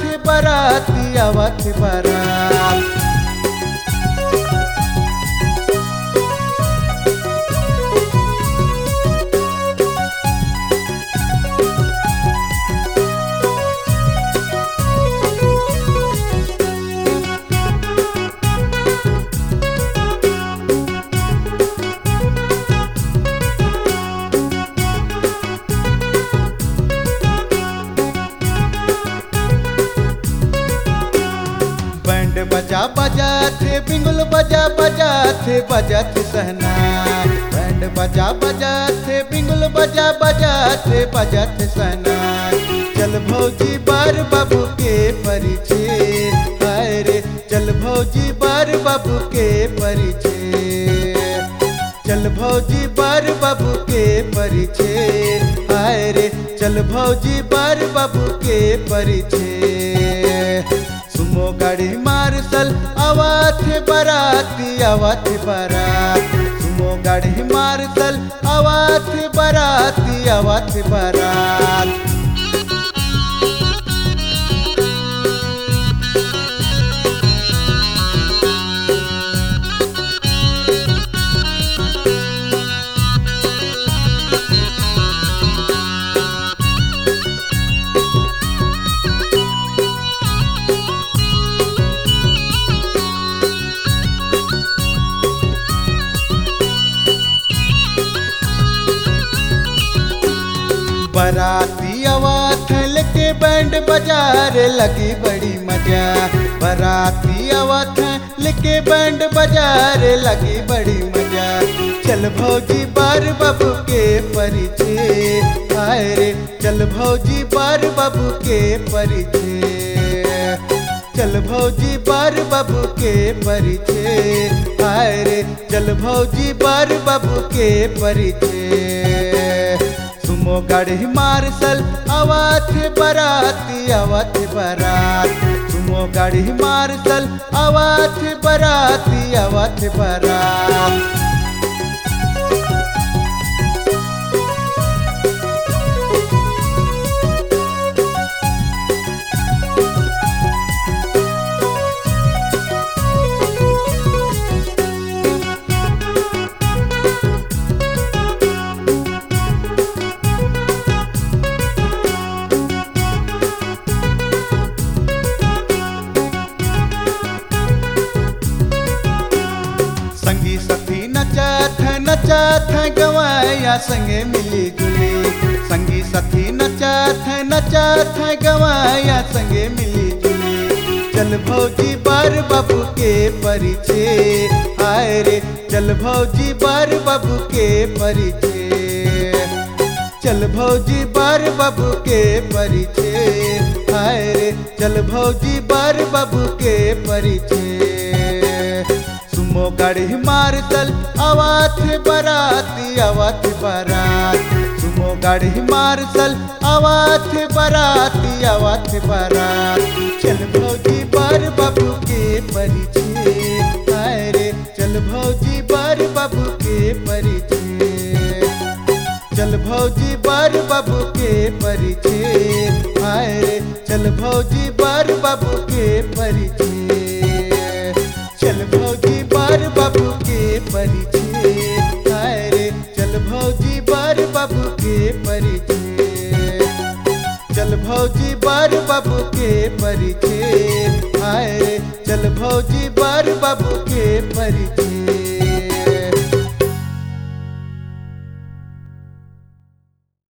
थे बाराती आवत बारात। बैंड बजा बजा थे बिंगुल बजा बजा थे बजा थे सहनाई। बैंड बजा बजा थे बिंगुल बजा बजा थे बजा थे सहनाई। चल भौजी बार बाबू के परिचय, हाय रे चल भौजी बार बाबू के परिचय। चल भौजी बार बाबू के परिचय, हाय रे चल भौजी बार बाबू के परिचय। सुमो गाड़ी मार्शल आवाथ बाराती आवाथ बारात। सुमो गाड़ी मार्शल आवाथ बाराती आवाथ बारात। बाराती आवाथ लेके बैंड बजारे लगी बड़ी मजा। बाराती आवाथ लेके बैंड बजारे लगी बड़ी मजा। चल भौजी बार बाबू के परिचय, हाय रे चल भौजी बार बाबू के परिचय। चल भौजी बार बाबू के परिचय, हाय रे चल भौजी बार बाबू के परिचय। सुमो गाड़ी मार्शल आवाथ बाराती आवाथ बारात। सुमो गाड़ी मार्शल आवाथ बाराती आवाथ बारात। संगी साथी नचाथ गवाया संगे मिली जुली। संगी साथी नचाथ गवाया संगे मिली जुली। चल भौजी बार बाबू के परिचय, हाय रे चल भौजी बार बाबू के परिचय। चल भौजी बार बाबू के परिचय, हाय रे चल भौजी बार बाबू के परिचय। सुमो गाड़ी मार्शल आवाथ बाराती आवाथ बारात। सुमो गाड़ी मार्शल आवाथ बाराती आवाथ बारात। चल भौजी बार बाबू के परिचय, हाय रे चल भौजी बार बाबू के परिचय। चल भौजी बार बाबू के परिचय, हाय रे चल भौजी बार बाबू के परिचय। चल भौजी बार बाबू के परिचय, हाय रे चल भौजी बार बाबू के परिचय। चल भौजी बार बाबू के परिचय, हाय रे चल भौजी बार बाबू के परिचय।